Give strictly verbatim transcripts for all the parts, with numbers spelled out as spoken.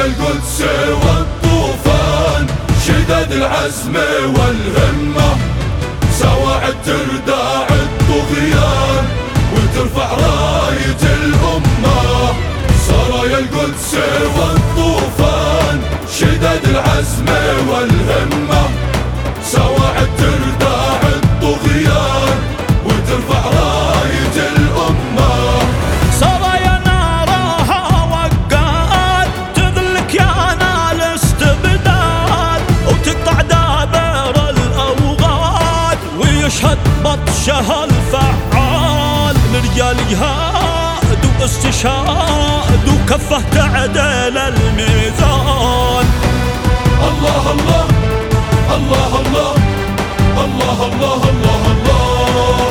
القدس والطوفان، شداد العزم والهمة، سواعد ترداع الطغيان وترفع راية الأمة. سرايا القدس والطوفان، شداد العزم والهمة، سواعد ترداع الطغيان وترفع راية الأمة. سرايا نارها وقات تذلك يا نال استبداد، وتقطع دابر الأوغاد ويشهد بطشها الفعال. لرجال جهاد واستشهاد وكفه تعدل الميزان. الله الله الله الله الله الله الله الله.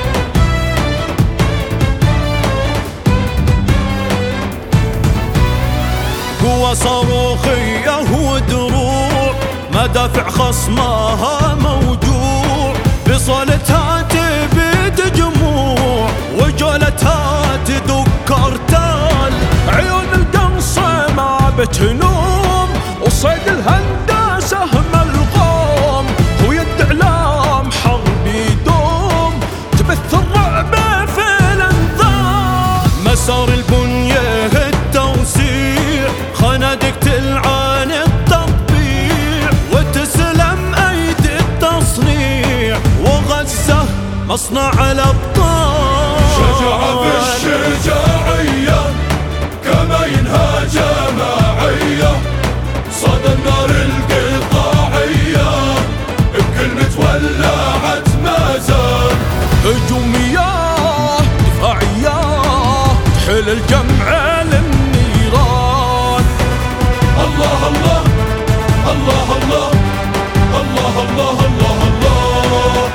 قوة صاروخية ودروع، مدافع خصمها موجوع، بصولتها تبيد جموع وجولتها تذكر تال. عيون القنص ما بتنوم وصيد الهندسة ملغوم، ويد اعلام حرب يدوم تبث الرعب في الانذار. مسار البنية التوسيع، خنادق تلعن التطبيع وتسلم ايدي التصنيع، وغزة مصنع الابطال. شجاعة بالشجاعية كما ينهى جماعية، صدى النار القطاعية بكلمة ولعت ما زال. هجومية دفاعية تحل الجمع للنيران. الله الله الله الله الله الله الله الله.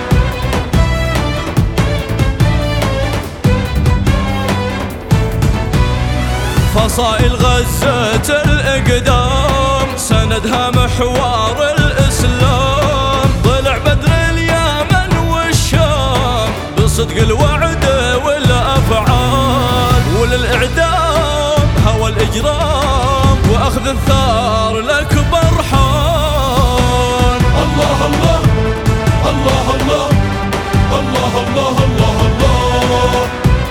فصائل غزة الإقدام سندها محور الإسلام، ضلع بدر اليمن والشام بصدق الوعد والأفعال. وللإعدام هوى الإجرام وأخذ الثار الأكبر حال. الله الله الله الله الله الله الله الله.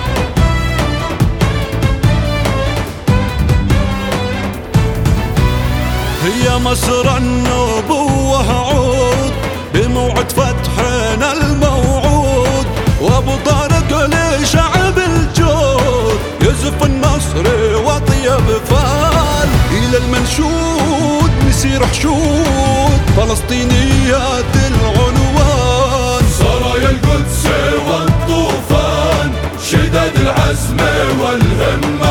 هي مسر النبوة عود بموعد فتحنا الموعود، وابو طارق لشعب الجود يزف النصر وطيب فال. إلى المنشود مسير حشود فلسطينيات العنوان. سرايا القدس والطوفان، شداد العزم والهمة،